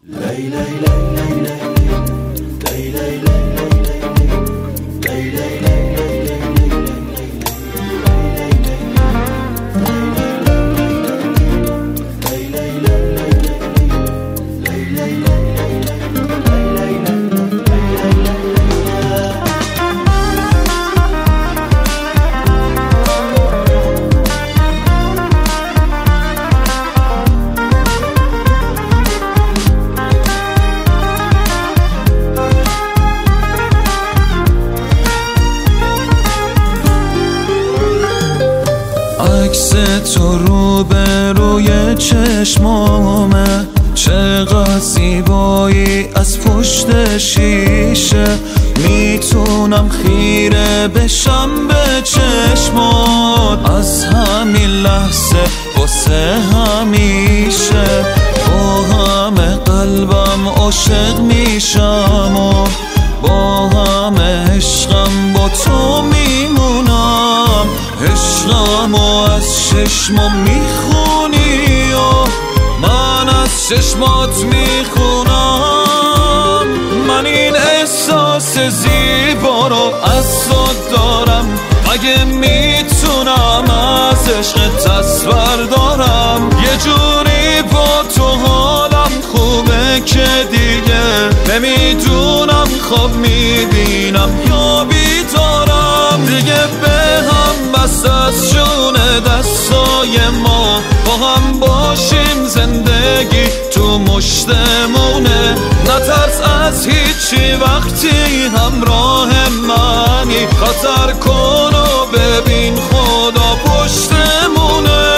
عکس تو رو به روی چشمامه، چقدر زیبایی از پشت شیشه. میتونم خیره بشم به چشمات از همین لحظه واسه همیشه. با همه قلبم عاشق میشم و با همه عشقم با تو میمونم. عشقمو از چشمم میخونی و من از چشمات میخونم. من این احساس زیبا رو از تو دارم، مگه میتونم از عشق تصور دارم. یه جوری با تو حالم خوبه که دیگه نمیدونم خواب میبینم یا بیدارم. دیگه به هم بس از جون دستای ما، با هم باشیم زندگی تو مشتمونه. نترس از هیچی وقتی همراه منی، خطر کن و ببین خدا پشتمونه.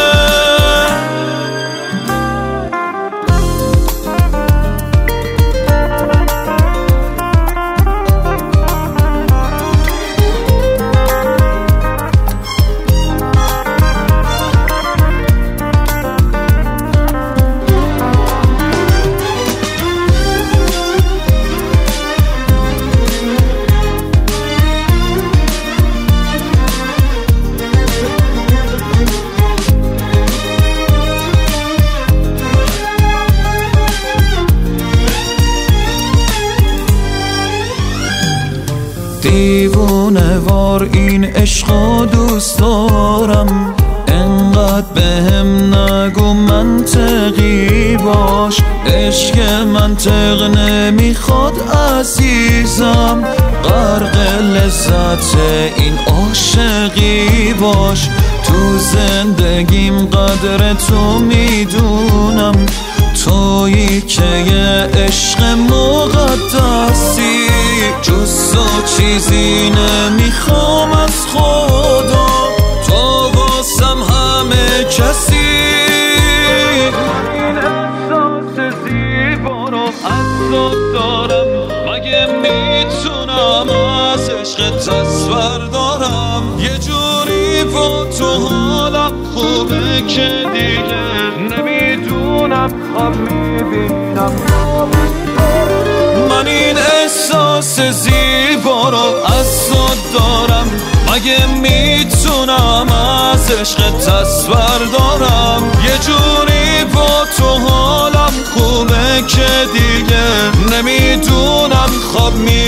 دیوونه وار این عشقو دوست دارم، انقدر بهم نگو منطقی باش. عشق منطق نمیخواد عزیزم، غرق لذت این عاشقی باش. تو زندگیم قدر تو میدونم، تویی که یه عشق مقدسی. جز تو چیزی نمیخوام از خدا، تو واسم همه کسی. این احساس زیبا رو از تو دارم، مگه میتونم از عشق تصور دارم. یه جوری با تو حالم خوبه که دیگه نمیدونم خواب میبینم. من این احساس زیبا رو از تو دارم، مگه میتونم از عشق تصور دارم. یه جوری با تو حالم خوبه که دیگه نمیدونم خواب